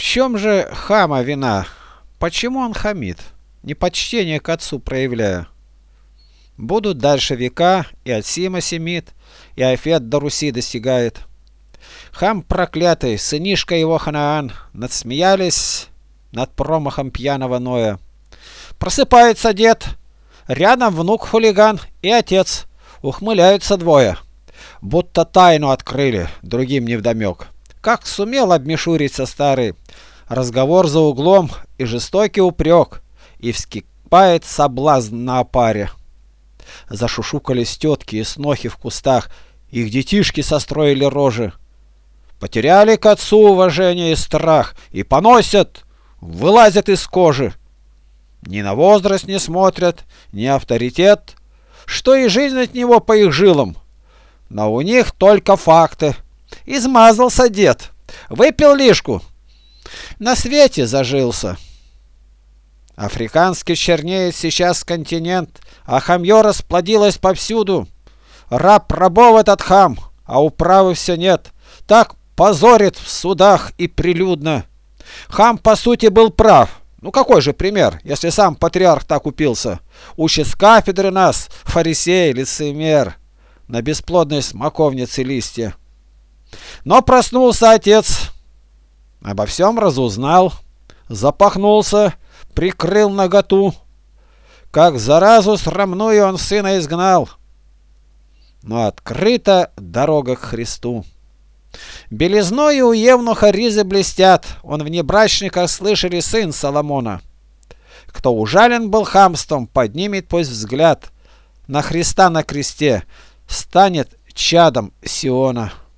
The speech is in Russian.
чем же хама вина? Почему он хамит, непочтение к отцу проявляя? Будут дальше века, и от Сима семит, и Афет до Руси достигает. Хам проклятый, сынишка его Ханаан, надсмеялись над промахом пьяного Ноя. Просыпается дед, рядом внук-хулиган и отец, ухмыляются двое, будто тайну открыли, другим невдомек. Как сумел обмешуриться старый, разговор за углом и жестокий упрек, и вскипает соблазн на опаре. Зашушукались тетки и снохи в кустах, их детишки состроили рожи. Потеряли к отцу уважение и страх, и поносят, вылазят из кожи. Ни на возраст не смотрят, ни авторитет, что и жизнь от него по их жилам. Но у них только факты. Измазался дед, выпил лишку, на свете зажился. Африканский чернеет сейчас континент, а хамье расплодилось повсюду. Раб рабов этот хам, а управы все нет. Так позорит в судах и прилюдно. Хам по сути был прав. Ну какой же пример, если сам патриарх так упился? Учит с кафедры нас, фарисей, лицемер, на бесплодной смоковнице листья. Но проснулся отец, обо всем разузнал, запахнулся, прикрыл наготу, как заразу срамную он сына изгнал. Но открыта дорога к Христу. Белизною у евнуха ризы блестят, он в небрачниках слышали сын Соломона. Кто ужален был хамством, поднимет пусть взгляд на Христа на кресте, станет чадом Сиона.